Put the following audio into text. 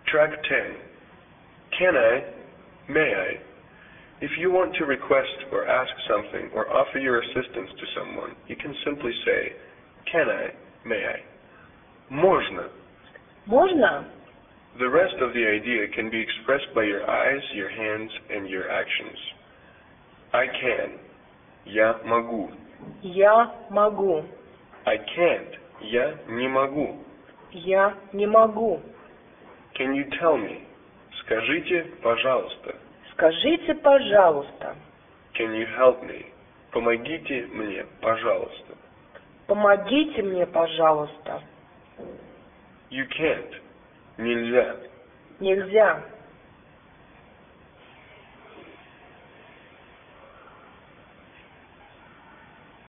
Track 10. Can I? May I? If you want to request or ask something or offer your assistance to someone, you can simply say, can I? May I? Можно. Можно? The rest of the idea can be expressed by your eyes, your hands, and your actions. I can. Я могу. Я могу. I can't. Я не могу. Я не могу. Can you tell me? Скажите, пожалуйста. Скажите, пожалуйста. Can you help me? Помогите мне, пожалуйста. Помогите мне, пожалуйста. You can't. Нельзя. Нельзя.